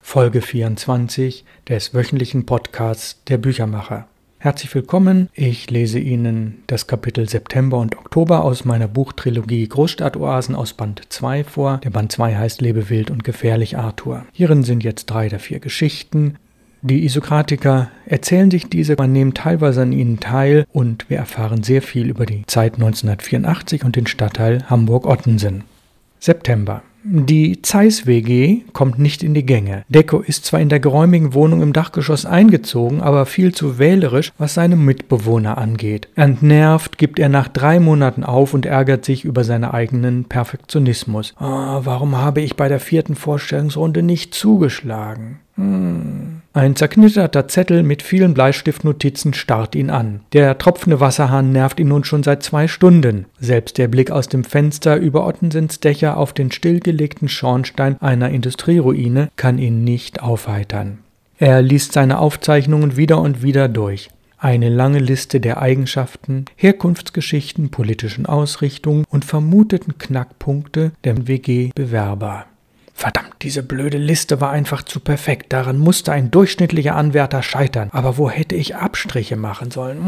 Folge 24 des wöchentlichen Podcasts der Büchermacher. Herzlich willkommen, ich lese Ihnen das Kapitel September und Oktober aus meiner Buchtrilogie Großstadtoasen aus Band 2 vor. Der Band 2 heißt Lebe wild und gefährlich, Arthur. Hierin sind jetzt 3 der 4 Geschichten. Die Isokratiker erzählen sich diese, man nimmt teilweise an ihnen teil und wir erfahren sehr viel über die Zeit 1984 und den Stadtteil Hamburg-Ottensen. September. Die Zeiss-WG kommt nicht in die Gänge. Decco ist zwar in der geräumigen Wohnung im Dachgeschoss eingezogen, aber viel zu wählerisch, was seine Mitbewohner angeht. Entnervt gibt er nach 3 Monaten auf und ärgert sich über seinen eigenen Perfektionismus. Warum habe ich bei der 4. Vorstellungsrunde nicht zugeschlagen? Ein zerknitterter Zettel mit vielen Bleistiftnotizen starrt ihn an. Der tropfende Wasserhahn nervt ihn nun schon seit 2 Stunden. Selbst der Blick aus dem Fenster über Ottensens Dächer auf den stillgelegten Schornstein einer Industrieruine kann ihn nicht aufheitern. Er liest seine Aufzeichnungen wieder und wieder durch. Eine lange Liste der Eigenschaften, Herkunftsgeschichten, politischen Ausrichtungen und vermuteten Knackpunkte der WG-Bewerber. Verdammt, diese blöde Liste war einfach zu perfekt. Daran musste ein durchschnittlicher Anwärter scheitern. Aber wo hätte ich Abstriche machen sollen?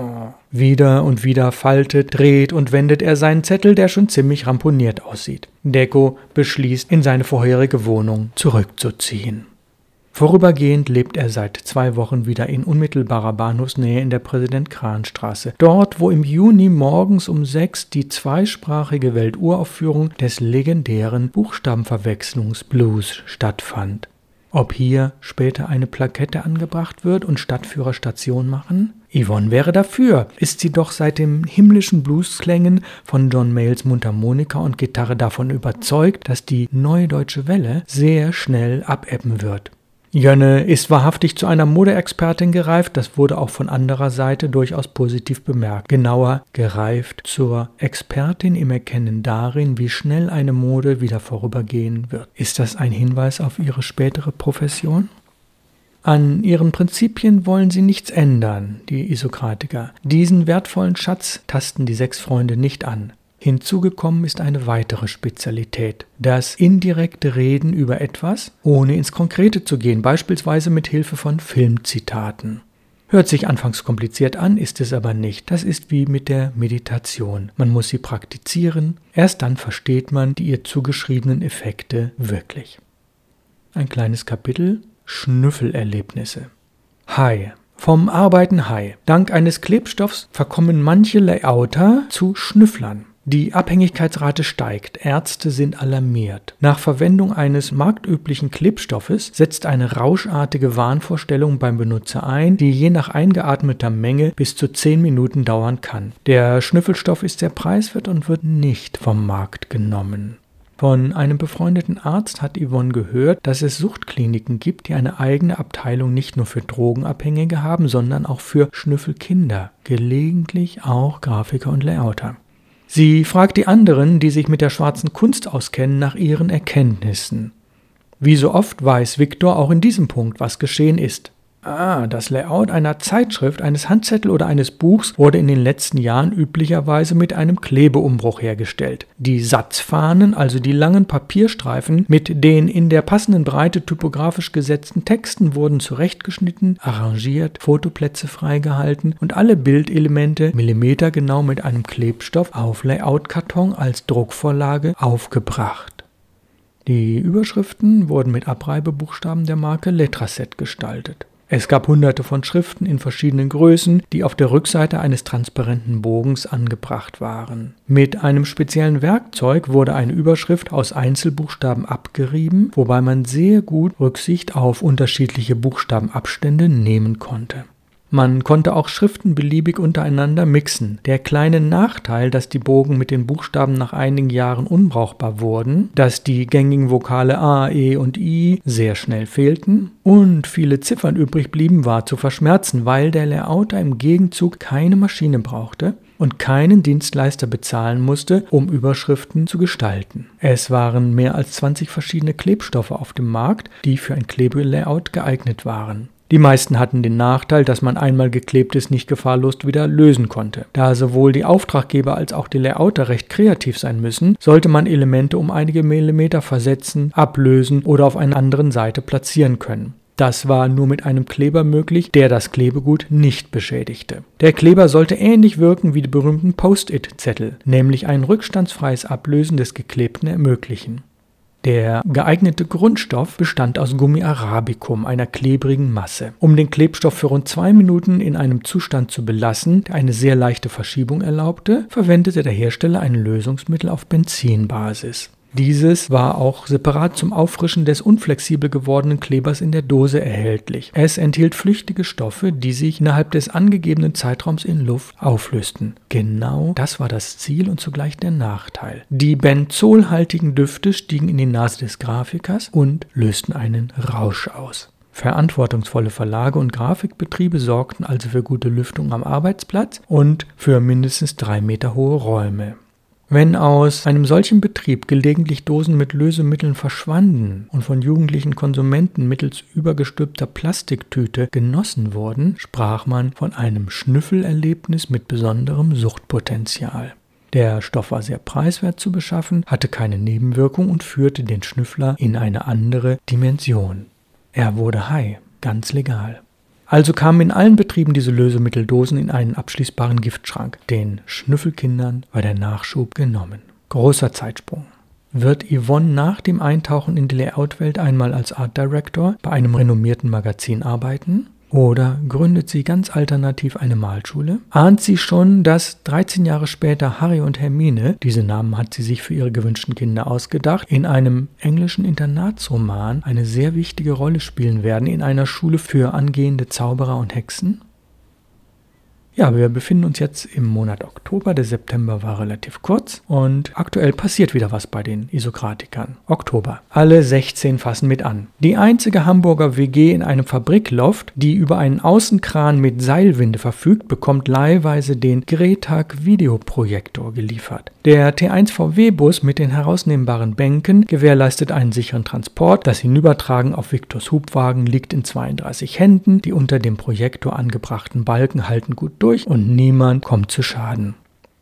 Wieder und wieder faltet, dreht und wendet er seinen Zettel, der schon ziemlich ramponiert aussieht. Decco beschließt, in seine vorherige Wohnung zurückzuziehen. Vorübergehend lebt er seit 2 Wochen wieder in unmittelbarer Bahnhofsnähe in der Präsident-Krahn-Straße. Dort, wo im Juni morgens um 6 die zweisprachige Welturaufführung des legendären Buchstabenverwechslungsblues stattfand. Ob hier später eine Plakette angebracht wird und Stadtführer Station machen? Yvonne wäre dafür, ist sie doch seit den himmlischen Bluesklängen von John Mayalls Mundharmonika und Gitarre davon überzeugt, dass die Neue Deutsche Welle sehr schnell abebben wird. Jönne ist wahrhaftig zu einer Modeexpertin gereift, das wurde auch von anderer Seite durchaus positiv bemerkt. Genauer, gereift zur Expertin im Erkennen darin, wie schnell eine Mode wieder vorübergehen wird. Ist das ein Hinweis auf ihre spätere Profession? An ihren Prinzipien wollen sie nichts ändern, die Isokratiker. Diesen wertvollen Schatz tasten die 6 Freunde nicht an. Hinzugekommen ist eine weitere Spezialität, das indirekte Reden über etwas, ohne ins Konkrete zu gehen, beispielsweise mit Hilfe von Filmzitaten. Hört sich anfangs kompliziert an, ist es aber nicht. Das ist wie mit der Meditation. Man muss sie praktizieren, erst dann versteht man die ihr zugeschriebenen Effekte wirklich. Ein kleines Kapitel: Schnüffelerlebnisse. Hi. Vom Arbeiten Hi. Dank eines Klebstoffs verkommen manche Layouter zu Schnüfflern. Die Abhängigkeitsrate steigt, Ärzte sind alarmiert. Nach Verwendung eines marktüblichen Klebstoffes setzt eine rauschartige Wahnvorstellung beim Benutzer ein, die je nach eingeatmeter Menge bis zu 10 Minuten dauern kann. Der Schnüffelstoff ist sehr preiswert und wird nicht vom Markt genommen. Von einem befreundeten Arzt hat Yvonne gehört, dass es Suchtkliniken gibt, die eine eigene Abteilung nicht nur für Drogenabhängige haben, sondern auch für Schnüffelkinder, gelegentlich auch Grafiker und Layouter. Sie fragt die anderen, die sich mit der schwarzen Kunst auskennen, nach ihren Erkenntnissen. Wie so oft weiß Viktor auch in diesem Punkt, was geschehen ist. Das Layout einer Zeitschrift, eines Handzettel oder eines Buchs wurde in den letzten Jahren üblicherweise mit einem Klebeumbruch hergestellt. Die Satzfahnen, also die langen Papierstreifen mit den in der passenden Breite typografisch gesetzten Texten, wurden zurechtgeschnitten, arrangiert, Fotoplätze freigehalten und alle Bildelemente millimetergenau mit einem Klebstoff auf Layoutkarton als Druckvorlage aufgebracht. Die Überschriften wurden mit Abreibebuchstaben der Marke Letraset gestaltet. Es gab hunderte von Schriften in verschiedenen Größen, die auf der Rückseite eines transparenten Bogens angebracht waren. Mit einem speziellen Werkzeug wurde eine Überschrift aus Einzelbuchstaben abgerieben, wobei man sehr gut Rücksicht auf unterschiedliche Buchstabenabstände nehmen konnte. Man konnte auch Schriften beliebig untereinander mixen. Der kleine Nachteil, dass die Bogen mit den Buchstaben nach einigen Jahren unbrauchbar wurden, dass die gängigen Vokale A, E und I sehr schnell fehlten und viele Ziffern übrig blieben, war zu verschmerzen, weil der Layouter im Gegenzug keine Maschine brauchte und keinen Dienstleister bezahlen musste, um Überschriften zu gestalten. Es waren mehr als 20 verschiedene Klebstoffe auf dem Markt, die für ein Klebelayout geeignet waren. Die meisten hatten den Nachteil, dass man einmal Geklebtes nicht gefahrlos wieder lösen konnte. Da sowohl die Auftraggeber als auch die Layouter recht kreativ sein müssen, sollte man Elemente um einige Millimeter versetzen, ablösen oder auf einer anderen Seite platzieren können. Das war nur mit einem Kleber möglich, der das Klebegut nicht beschädigte. Der Kleber sollte ähnlich wirken wie die berühmten Post-it-Zettel, nämlich ein rückstandsfreies Ablösen des Geklebten ermöglichen. Der geeignete Grundstoff bestand aus Gummi Arabicum, einer klebrigen Masse. Um den Klebstoff für rund 2 Minuten in einem Zustand zu belassen, der eine sehr leichte Verschiebung erlaubte, verwendete der Hersteller ein Lösungsmittel auf Benzinbasis. Dieses war auch separat zum Auffrischen des unflexibel gewordenen Klebers in der Dose erhältlich. Es enthielt flüchtige Stoffe, die sich innerhalb des angegebenen Zeitraums in Luft auflösten. Genau das war das Ziel und zugleich der Nachteil. Die benzolhaltigen Düfte stiegen in die Nase des Grafikers und lösten einen Rausch aus. Verantwortungsvolle Verlage und Grafikbetriebe sorgten also für gute Lüftung am Arbeitsplatz und für mindestens 3 Meter hohe Räume. Wenn aus einem solchen Betrieb gelegentlich Dosen mit Lösemitteln verschwanden und von jugendlichen Konsumenten mittels übergestülpter Plastiktüte genossen wurden, sprach man von einem Schnüffelerlebnis mit besonderem Suchtpotenzial. Der Stoff war sehr preiswert zu beschaffen, hatte keine Nebenwirkung und führte den Schnüffler in eine andere Dimension. Er wurde high, ganz legal. Also kamen in allen Betrieben diese Lösemitteldosen in einen abschließbaren Giftschrank. Den Schnüffelkindern war der Nachschub genommen. Großer Zeitsprung. Wird Yvonne nach dem Eintauchen in die Layout-Welt einmal als Art Director bei einem renommierten Magazin arbeiten? Oder gründet sie ganz alternativ eine Malschule? Ahnt sie schon, dass 13 Jahre später Harry und Hermine, diese Namen hat sie sich für ihre gewünschten Kinder ausgedacht, in einem englischen Internatsroman eine sehr wichtige Rolle spielen werden in einer Schule für angehende Zauberer und Hexen? Ja, wir befinden uns jetzt im Monat Oktober, der September war relativ kurz und aktuell passiert wieder was bei den Isokratikern. Oktober. Alle 16 fassen mit an. Die einzige Hamburger WG in einem Fabrikloft, die über einen Außenkran mit Seilwinde verfügt, bekommt leihweise den Gretag Videoprojektor geliefert. Der T1 VW-Bus mit den herausnehmbaren Bänken gewährleistet einen sicheren Transport. Das Hinübertragen auf Victors Hubwagen liegt in 32 Händen. Die unter dem Projektor angebrachten Balken halten gut durch und niemand kommt zu Schaden.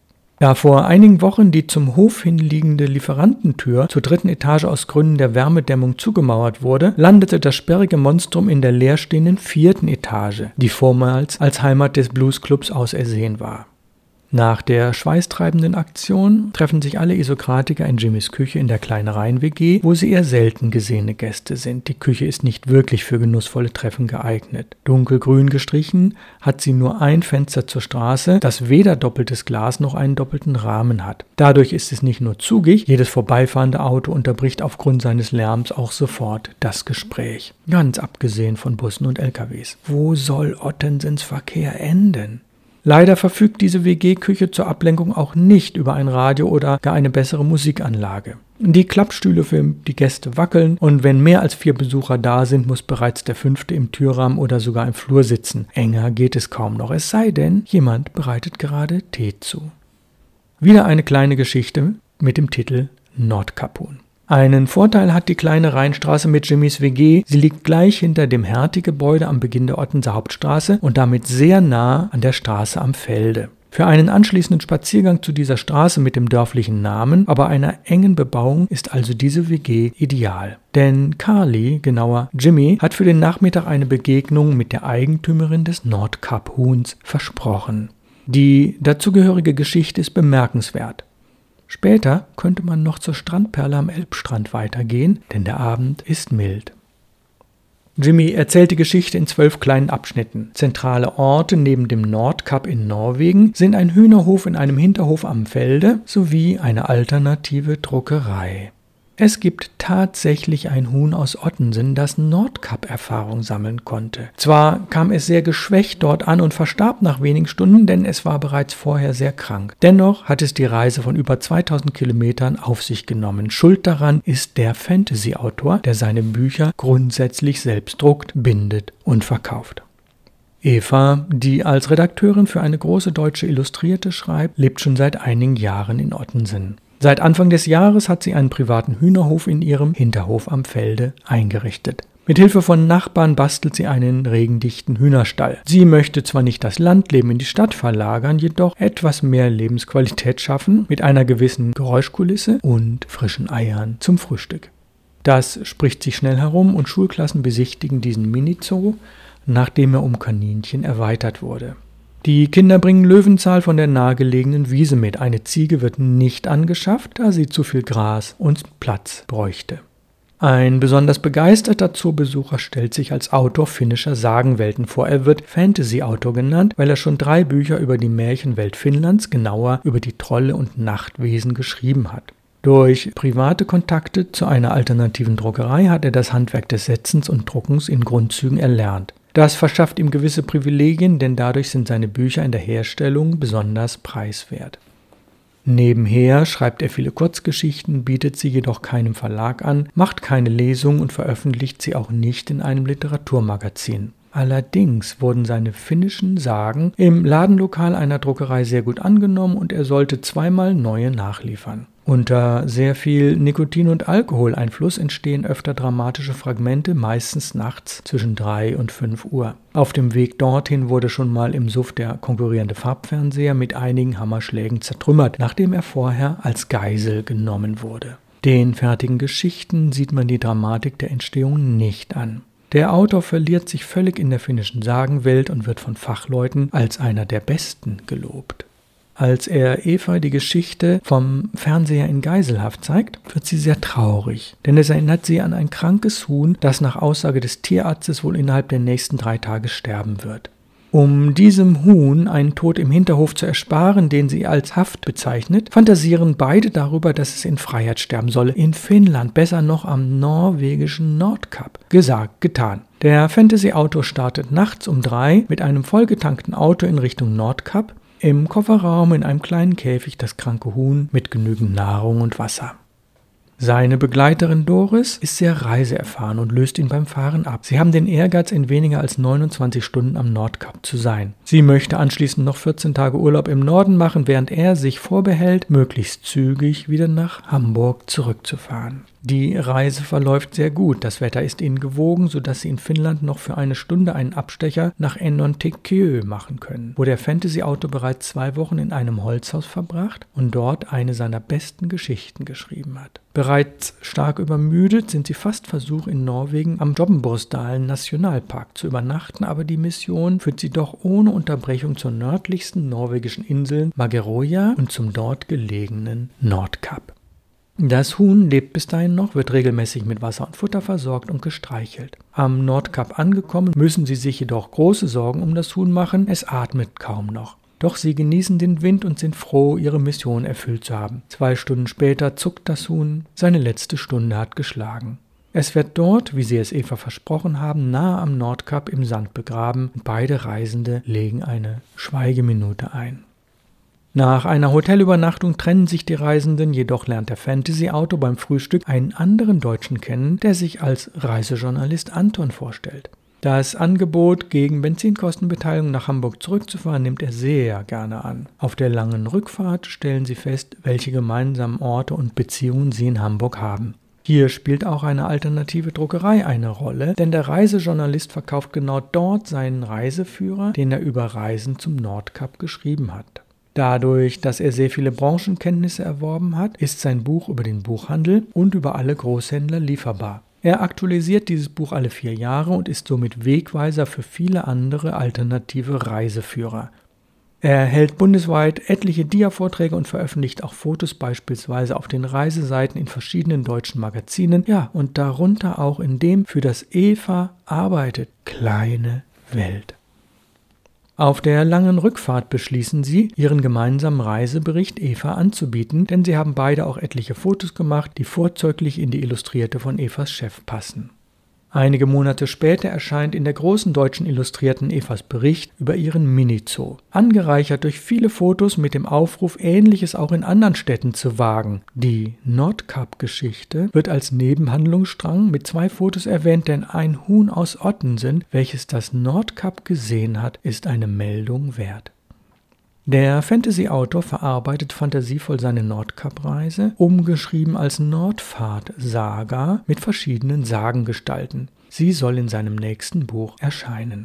Da vor einigen Wochen die zum Hof hinliegende Lieferantentür zur 3. Etage aus Gründen der Wärmedämmung zugemauert wurde, landete das sperrige Monstrum in der leerstehenden 4. Etage, die vormals als Heimat des Bluesclubs ausersehen war. Nach der schweißtreibenden Aktion treffen sich alle Isokratiker in Jimmys Küche in der Kleinereien-WG, wo sie eher selten gesehene Gäste sind. Die Küche ist nicht wirklich für genussvolle Treffen geeignet. Dunkelgrün gestrichen hat sie nur ein Fenster zur Straße, das weder doppeltes Glas noch einen doppelten Rahmen hat. Dadurch ist es nicht nur zugig, jedes vorbeifahrende Auto unterbricht aufgrund seines Lärms auch sofort das Gespräch. Ganz abgesehen von Bussen und LKWs. Wo soll Ottensens Verkehr enden? Leider verfügt diese WG-Küche zur Ablenkung auch nicht über ein Radio oder gar eine bessere Musikanlage. Die Klappstühle für die Gäste wackeln und wenn mehr als 4 Besucher da sind, muss bereits der 5. im Türrahmen oder sogar im Flur sitzen. Enger geht es kaum noch, es sei denn, jemand bereitet gerade Tee zu. Wieder eine kleine Geschichte mit dem Titel Nordkap-Huhn. Einen Vorteil hat die kleine Rheinstraße mit Jimmys WG. Sie liegt gleich hinter dem Hertie-Gebäude am Beginn der Ottenser Hauptstraße und damit sehr nah an der Straße am Felde. Für einen anschließenden Spaziergang zu dieser Straße mit dem dörflichen Namen, aber einer engen Bebauung, ist also diese WG ideal. Denn Carly, genauer Jimmy, hat für den Nachmittag eine Begegnung mit der Eigentümerin des Nordkap-Huhns versprochen. Die dazugehörige Geschichte ist bemerkenswert. Später könnte man noch zur Strandperle am Elbstrand weitergehen, denn der Abend ist mild. Jimmy erzählt die Geschichte in 12 kleinen Abschnitten. Zentrale Orte neben dem Nordkap in Norwegen sind ein Hühnerhof in einem Hinterhof am Felde sowie eine alternative Druckerei. Es gibt tatsächlich ein Huhn aus Ottensen, das Nordkap-Erfahrung sammeln konnte. Zwar kam es sehr geschwächt dort an und verstarb nach wenigen Stunden, denn es war bereits vorher sehr krank. Dennoch hat es die Reise von über 2000 Kilometern auf sich genommen. Schuld daran ist der Fantasy-Autor, der seine Bücher grundsätzlich selbst druckt, bindet und verkauft. Eva, die als Redakteurin für eine große deutsche Illustrierte schreibt, lebt schon seit einigen Jahren in Ottensen. Seit Anfang des Jahres hat sie einen privaten Hühnerhof in ihrem Hinterhof am Felde eingerichtet. Mit Hilfe von Nachbarn bastelt sie einen regendichten Hühnerstall. Sie möchte zwar nicht das Landleben in die Stadt verlagern, jedoch etwas mehr Lebensqualität schaffen mit einer gewissen Geräuschkulisse und frischen Eiern zum Frühstück. Das spricht sich schnell herum und Schulklassen besichtigen diesen Mini-Zoo, nachdem er um Kaninchen erweitert wurde. Die Kinder bringen Löwenzahl von der nahegelegenen Wiese mit. Eine Ziege wird nicht angeschafft, da sie zu viel Gras und Platz bräuchte. Ein besonders begeisterter Zoobesucher stellt sich als Autor finnischer Sagenwelten vor. Er wird Fantasy-Autor genannt, weil er schon 3 Bücher über die Märchenwelt Finnlands, genauer über die Trolle und Nachtwesen, geschrieben hat. Durch private Kontakte zu einer alternativen Druckerei hat er das Handwerk des Setzens und Druckens in Grundzügen erlernt. Das verschafft ihm gewisse Privilegien, denn dadurch sind seine Bücher in der Herstellung besonders preiswert. Nebenher schreibt er viele Kurzgeschichten, bietet sie jedoch keinem Verlag an, macht keine Lesung und veröffentlicht sie auch nicht in einem Literaturmagazin. Allerdings wurden seine finnischen Sagen im Ladenlokal einer Druckerei sehr gut angenommen und er sollte 2-mal neue nachliefern. Unter sehr viel Nikotin- und Alkoholeinfluss entstehen öfter dramatische Fragmente, meistens nachts zwischen 3 und 5 Uhr. Auf dem Weg dorthin wurde schon mal im Suff der konkurrierende Farbfernseher mit einigen Hammerschlägen zertrümmert, nachdem er vorher als Geisel genommen wurde. Den fertigen Geschichten sieht man die Dramatik der Entstehung nicht an. Der Autor verliert sich völlig in der finnischen Sagenwelt und wird von Fachleuten als einer der Besten gelobt. Als er Eva die Geschichte vom Fernseher in Geiselhaft zeigt, wird sie sehr traurig, denn es erinnert sie an ein krankes Huhn, das nach Aussage des Tierarztes wohl innerhalb der nächsten 3 Tage sterben wird. Um diesem Huhn einen Tod im Hinterhof zu ersparen, den sie als Haft bezeichnet, fantasieren beide darüber, dass es in Freiheit sterben solle, in Finnland, besser noch am norwegischen Nordkap. Gesagt, getan. Der Fantasy-Autor startet nachts um 3 mit einem vollgetankten Auto in Richtung Nordkap, im Kofferraum in einem kleinen Käfig das kranke Huhn mit genügend Nahrung und Wasser. Seine Begleiterin Doris ist sehr reiseerfahren und löst ihn beim Fahren ab. Sie haben den Ehrgeiz, in weniger als 29 Stunden am Nordkap zu sein. Sie möchte anschließend noch 14 Tage Urlaub im Norden machen, während er sich vorbehält, möglichst zügig wieder nach Hamburg zurückzufahren. Die Reise verläuft sehr gut. Das Wetter ist ihnen gewogen, sodass sie in Finnland noch für 1 Stunde einen Abstecher nach Enontekiö machen können, wo der Fantasy-Autor bereits 2 Wochen in einem Holzhaus verbracht und dort eine seiner besten Geschichten geschrieben hat. Bereits stark übermüdet sind sie fast versucht, in Norwegen am Jobbenborstdalen Nationalpark zu übernachten, aber die Mission führt sie doch ohne Unterbrechung zur nördlichsten norwegischen Insel Mageroja und zum dort gelegenen Nordkap. Das Huhn lebt bis dahin noch, wird regelmäßig mit Wasser und Futter versorgt und gestreichelt. Am Nordkap angekommen, müssen sie sich jedoch große Sorgen um das Huhn machen, es atmet kaum noch. Doch sie genießen den Wind und sind froh, ihre Mission erfüllt zu haben. 2 Stunden später zuckt das Huhn, seine letzte Stunde hat geschlagen. Es wird dort, wie sie es Eva versprochen haben, nahe am Nordkap im Sand begraben und beide Reisende legen eine Schweigeminute ein. Nach einer Hotelübernachtung trennen sich die Reisenden, jedoch lernt der Fantasy-Autor beim Frühstück einen anderen Deutschen kennen, der sich als Reisejournalist Anton vorstellt. Das Angebot, gegen Benzinkostenbeteiligung nach Hamburg zurückzufahren, nimmt er sehr gerne an. Auf der langen Rückfahrt stellen sie fest, welche gemeinsamen Orte und Beziehungen sie in Hamburg haben. Hier spielt auch eine alternative Druckerei eine Rolle, denn der Reisejournalist verkauft genau dort seinen Reiseführer, den er über Reisen zum Nordkap geschrieben hat. Dadurch, dass er sehr viele Branchenkenntnisse erworben hat, ist sein Buch über den Buchhandel und über alle Großhändler lieferbar. Er aktualisiert dieses Buch alle 4 Jahre und ist somit Wegweiser für viele andere alternative Reiseführer. Er hält bundesweit etliche Dia-Vorträge und veröffentlicht auch Fotos beispielsweise auf den Reiseseiten in verschiedenen deutschen Magazinen, ja, und darunter auch in dem für das Eva arbeitet, Kleine Welt. Auf der langen Rückfahrt beschließen sie, ihren gemeinsamen Reisebericht Eva anzubieten, denn sie haben beide auch etliche Fotos gemacht, die vorzeuglich in die Illustrierte von Evas Chef passen. Einige Monate später erscheint in der großen deutschen Illustrierten Evas Bericht über ihren Mini-Zoo, angereichert durch viele Fotos mit dem Aufruf, Ähnliches auch in anderen Städten zu wagen. Die Nordkap-Geschichte wird als Nebenhandlungsstrang mit 2 Fotos erwähnt, denn ein Huhn aus Ottensen, welches das Nordkap gesehen hat, ist eine Meldung wert. Der Fantasy-Autor verarbeitet fantasievoll seine Nordkap-Reise, umgeschrieben als Nordfahrt-Saga mit verschiedenen Sagengestalten. Sie soll in seinem nächsten Buch erscheinen.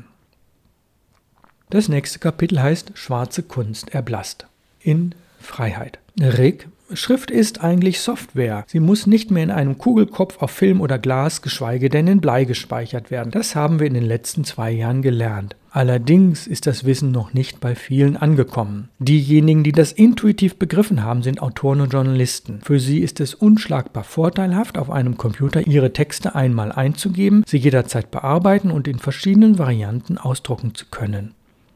Das nächste Kapitel heißt Schwarze Kunst erblasst. In Freiheit. Rick, Schrift ist eigentlich Software. Sie muss nicht mehr in einem Kugelkopf auf Film oder Glas, geschweige denn in Blei gespeichert werden. Das haben wir in den letzten 2 Jahren gelernt. Allerdings ist das Wissen noch nicht bei vielen angekommen. Diejenigen, die das intuitiv begriffen haben, sind Autoren und Journalisten. Für sie ist es unschlagbar vorteilhaft, auf einem Computer ihre Texte einmal einzugeben, sie jederzeit bearbeiten und in verschiedenen Varianten ausdrucken zu können.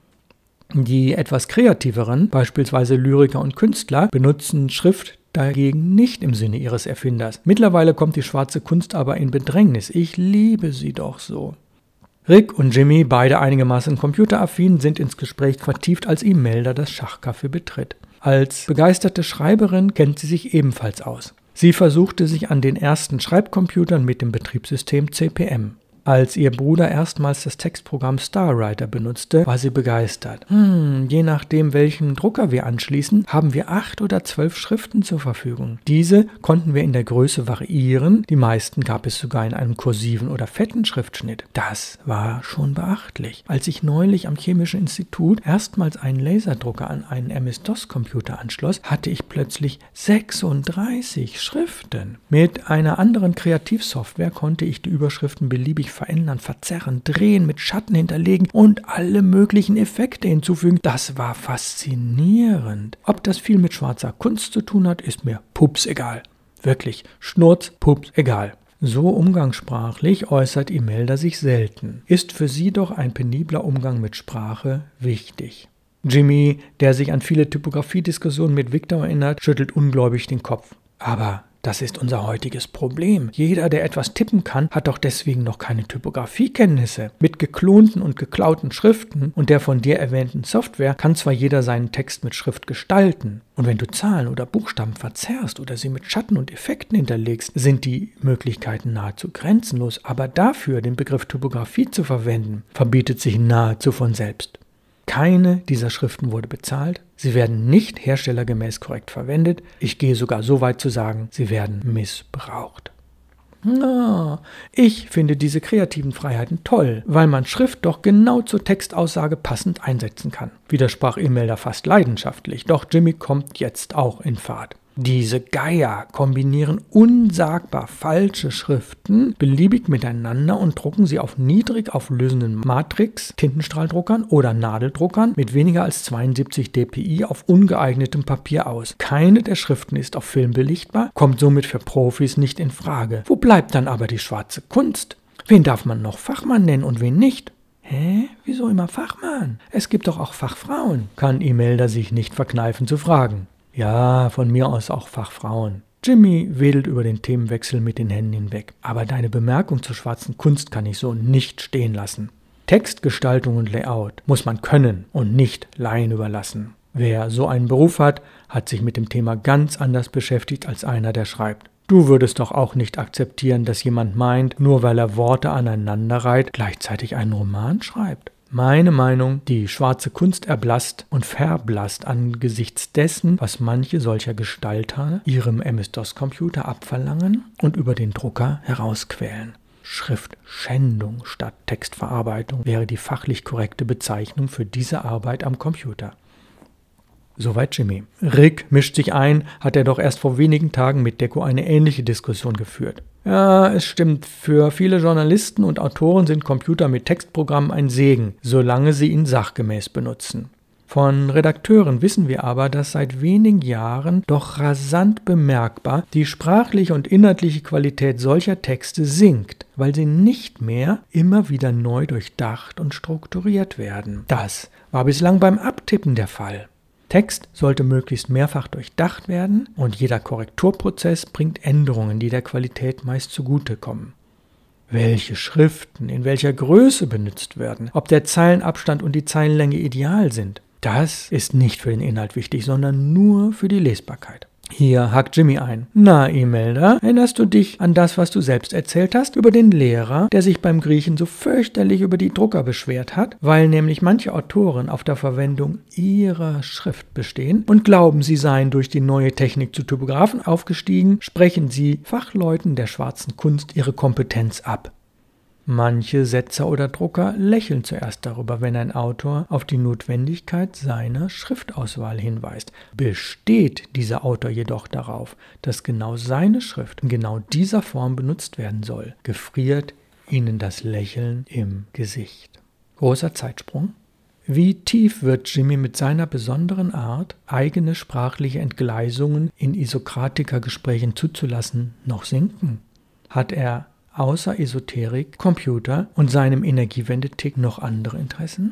Die etwas kreativeren, beispielsweise Lyriker und Künstler, benutzen Schrift dagegen nicht im Sinne ihres Erfinders. Mittlerweile kommt die schwarze Kunst aber in Bedrängnis. Ich liebe sie doch so. Rick und Jimmy, beide einigermaßen computeraffin, sind ins Gespräch vertieft, als Imelda das Schachcafé betritt. Als begeisterte Schreiberin kennt sie sich ebenfalls aus. Sie versuchte sich an den ersten Schreibcomputern mit dem Betriebssystem CP/M. Als ihr Bruder erstmals das Textprogramm Starwriter benutzte, war sie begeistert. Je nachdem, welchen Drucker wir anschließen, haben wir 8 oder 12 Schriften zur Verfügung. Diese konnten wir in der Größe variieren. Die meisten gab es sogar in einem kursiven oder fetten Schriftschnitt. Das war schon beachtlich. Als ich neulich am Chemischen Institut erstmals einen Laserdrucker an einen MS-DOS-Computer anschloss, hatte ich plötzlich 36 Schriften. Mit einer anderen Kreativsoftware konnte ich die Überschriften beliebig verändern, verzerren, drehen, mit Schatten hinterlegen und alle möglichen Effekte hinzufügen. Das war faszinierend. Ob das viel mit schwarzer Kunst zu tun hat, ist mir pups egal. Wirklich, Schnurz, pups egal. So umgangssprachlich äußert Imelda sich selten. Ist für sie doch ein penibler Umgang mit Sprache wichtig. Jimmy, der sich an viele Typografiediskussionen mit Victor erinnert, schüttelt ungläubig den Kopf. Aber das ist unser heutiges Problem. Jeder, der etwas tippen kann, hat doch deswegen noch keine Typografiekenntnisse. Mit geklonten und geklauten Schriften und der von dir erwähnten Software kann zwar jeder seinen Text mit Schrift gestalten. Und wenn du Zahlen oder Buchstaben verzerrst oder sie mit Schatten und Effekten hinterlegst, sind die Möglichkeiten nahezu grenzenlos. Aber dafür den Begriff Typografie zu verwenden, verbietet sich nahezu von selbst. Keine dieser Schriften wurde bezahlt, sie werden nicht herstellergemäß korrekt verwendet, ich gehe sogar so weit zu sagen, sie werden missbraucht. Ich finde diese kreativen Freiheiten toll, weil man Schrift doch genau zur Textaussage passend einsetzen kann, widersprach Imelda fast leidenschaftlich, doch Jimmy kommt jetzt auch in Fahrt. Diese Geier kombinieren unsagbar falsche Schriften beliebig miteinander und drucken sie auf niedrig auflösenden Matrix, Tintenstrahldruckern oder Nadeldruckern mit weniger als 72 dpi auf ungeeignetem Papier aus. Keine der Schriften ist auf Film belichtbar, kommt somit für Profis nicht in Frage. Wo bleibt dann aber die schwarze Kunst? Wen darf man noch Fachmann nennen und wen nicht? Wieso immer Fachmann? Es gibt doch auch Fachfrauen, kann Imelda sich nicht verkneifen zu fragen. Ja, von mir aus auch Fachfrauen. Jimmy wedelt über den Themenwechsel mit den Händen hinweg. Aber deine Bemerkung zur schwarzen Kunst kann ich so nicht stehen lassen. Textgestaltung und Layout muss man können und nicht Laien überlassen. Wer so einen Beruf hat, hat sich mit dem Thema ganz anders beschäftigt als einer, der schreibt. Du würdest doch auch nicht akzeptieren, dass jemand meint, nur weil er Worte aneinander reiht, gleichzeitig einen Roman schreibt. Meine Meinung, die schwarze Kunst erblasst und verblasst angesichts dessen, was manche solcher Gestalter ihrem MS-DOS-Computer abverlangen und über den Drucker herausquälen. Schriftschändung statt Textverarbeitung wäre die fachlich korrekte Bezeichnung für diese Arbeit am Computer. Soweit Jimmy. Rick mischt sich ein, hat er doch erst vor wenigen Tagen mit Deco eine ähnliche Diskussion geführt. Ja, es stimmt, für viele Journalisten und Autoren sind Computer mit Textprogrammen ein Segen, solange sie ihn sachgemäß benutzen. Von Redakteuren wissen wir aber, dass seit wenigen Jahren doch rasant bemerkbar die sprachliche und inhaltliche Qualität solcher Texte sinkt, weil sie nicht mehr immer wieder neu durchdacht und strukturiert werden. Das war bislang beim Abtippen der Fall. Text sollte möglichst mehrfach durchdacht werden und jeder Korrekturprozess bringt Änderungen, die der Qualität meist zugutekommen. Welche Schriften in welcher Größe benutzt werden, ob der Zeilenabstand und die Zeilenlänge ideal sind, das ist nicht für den Inhalt wichtig, sondern nur für die Lesbarkeit. Hier hakt Jimmy ein. Na, Imelda, erinnerst du dich an das, was du selbst erzählt hast, über den Lehrer, der sich beim Griechen so fürchterlich über die Drucker beschwert hat, weil nämlich manche Autoren auf der Verwendung ihrer Schrift bestehen und glauben, sie seien durch die neue Technik zu Typographen aufgestiegen, sprechen sie Fachleuten der schwarzen Kunst ihre Kompetenz ab. Manche Setzer oder Drucker lächeln zuerst darüber, wenn ein Autor auf die Notwendigkeit seiner Schriftauswahl hinweist. Besteht dieser Autor jedoch darauf, dass genau seine Schrift in genau dieser Form benutzt werden soll, gefriert ihnen das Lächeln im Gesicht. Großer Zeitsprung. Wie tief wird Jimmy mit seiner besonderen Art, eigene sprachliche Entgleisungen in Isokratiker-Gesprächen zuzulassen, noch sinken? Hat er außer Esoterik, Computer und seinem Energiewendetick noch andere Interessen?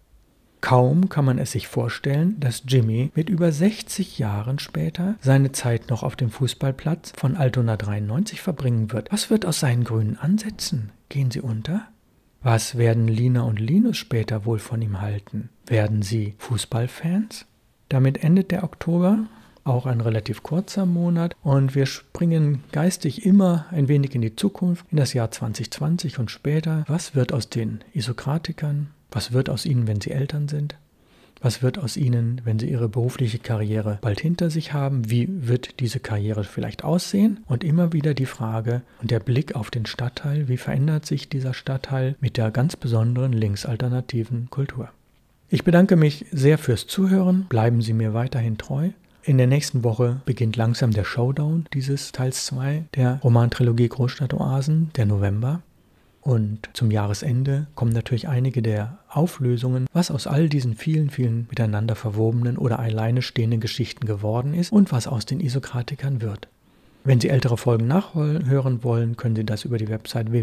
Kaum kann man es sich vorstellen, dass Jimmy mit über 60 Jahren später seine Zeit noch auf dem Fußballplatz von Altona 93 verbringen wird. Was wird aus seinen grünen Ansätzen? Gehen sie unter? Was werden Lina und Linus später wohl von ihm halten? Werden sie Fußballfans? Damit endet der Oktober. Auch ein relativ kurzer Monat, und wir springen geistig immer ein wenig in die Zukunft, in das Jahr 2020 und später. Was wird aus den Isokratikern? Was wird aus ihnen, wenn sie Eltern sind? Was wird aus ihnen, wenn sie ihre berufliche Karriere bald hinter sich haben? Wie wird diese Karriere vielleicht aussehen? Und immer wieder die Frage und der Blick auf den Stadtteil, wie verändert sich dieser Stadtteil mit der ganz besonderen linksalternativen Kultur? Ich bedanke mich sehr fürs Zuhören, bleiben Sie mir weiterhin treu. In der nächsten Woche beginnt langsam der Showdown dieses Teils 2 der Romantrilogie Großstadtoasen, der November. Und zum Jahresende kommen natürlich einige der Auflösungen, was aus all diesen vielen, vielen miteinander verwobenen oder alleine stehenden Geschichten geworden ist und was aus den Isokratikern wird. Wenn Sie ältere Folgen nachhören wollen, können Sie das über die Website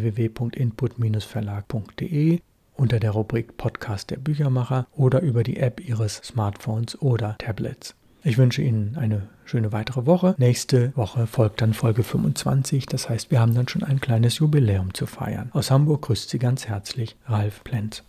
www.input-verlag.de unter der Rubrik Podcast der Büchermacher oder über die App Ihres Smartphones oder Tablets. Ich wünsche Ihnen eine schöne weitere Woche. Nächste Woche folgt dann Folge 25. Das heißt, wir haben dann schon ein kleines Jubiläum zu feiern. Aus Hamburg grüßt Sie ganz herzlich Ralf Plenz.